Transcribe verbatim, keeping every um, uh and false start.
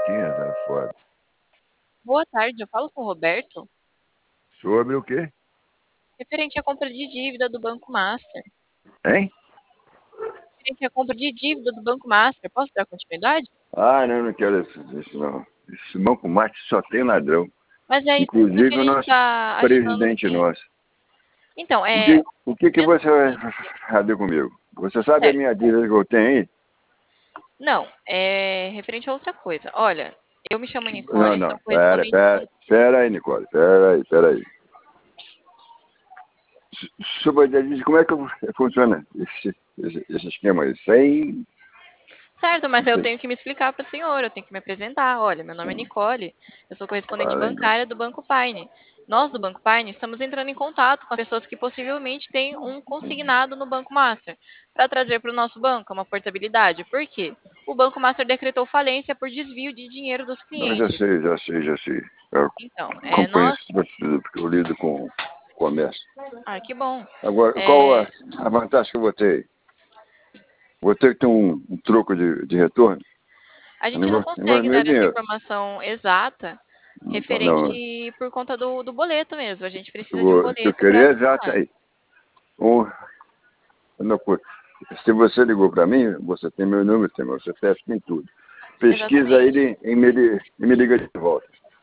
Quem é tá fora? Boa tarde, eu falo com o Roberto. Sobre o quê? Referente à compra de dívida do Banco Master. Hein? Referente à compra de dívida do Banco Master. Posso dar continuidade? Ah, não, não quero isso, isso não. Esse banco mate só tem ladrão. Mas é isso que Inclusive a o gente nosso está ajudando o presidente cliente. nosso. Então, O é. que, o que, que Sendo o você vai seguinte, fazer comigo? Você sabe a certo. minha dívida que eu tenho aí? Não, é referente a outra coisa. Olha, eu me chamo Não, Nicole, não. sou Pera, correspondente. pera, pera aí, Nicole. Pera aí, pera aí. Sobre como é que funciona esse, esse, esse esquema aí? Sem. Certo, mas eu sem tenho que me explicar para o senhor, eu tenho que me apresentar. Olha, meu nome é Nicole, eu sou correspondente fala aí, então. bancária do Banco Paine. Nós, do Banco Paine, estamos entrando em contato com as pessoas que possivelmente têm um consignado no Banco Master, para trazer para o nosso banco uma portabilidade. Por quê? O Banco Master decretou falência por desvio de dinheiro dos Não, já clientes. sei, já sei, já sei. Eu Então, é, acompanho nós. isso tudo, porque eu lido com comércio. Ah, que bom. Agora, qual a, É, a vantagem que eu vou ter? Vou ter que ter um, um troco de, de retorno? a Eu gente não não vou, não vou consegue meu dar essa dinheiro. informação exata Então, não, referente por conta do, do boleto mesmo. A gente eu, precisa de um vou, eu boleto para queria já vincular. sair. Um, não, pô, se você ligou para mim, você tem meu número, tem meu C P F, tem tudo. Pesquisa Exatamente. ele e me, li- e me liga de volta.